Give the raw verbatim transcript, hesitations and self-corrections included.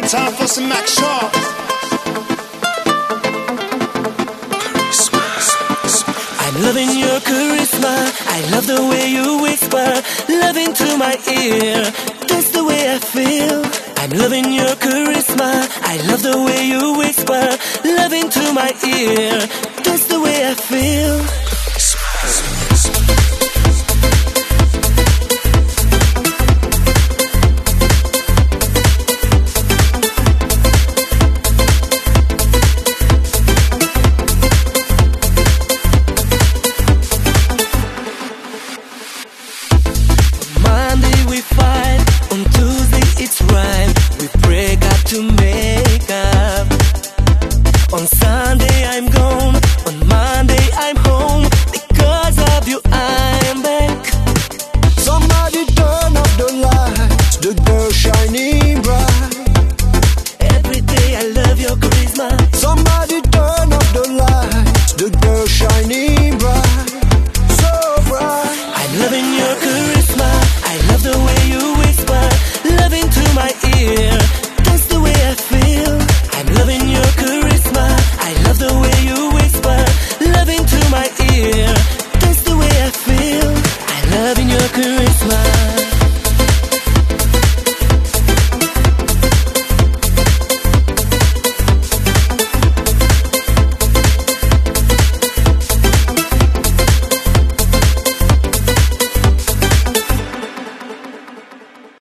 one time for some action. I'm loving your charisma. I love the way you whisper, love into my ear. That's the way I feel. I'm loving your charisma. I love the way you whisper, love into my ear. That's the way I feel. To make up. On Sunday I'm gone, on Monday I'm home. Because of you I'm back. Somebody turn up the lights, the girl shining bright. Every day I love your charisma. Somebody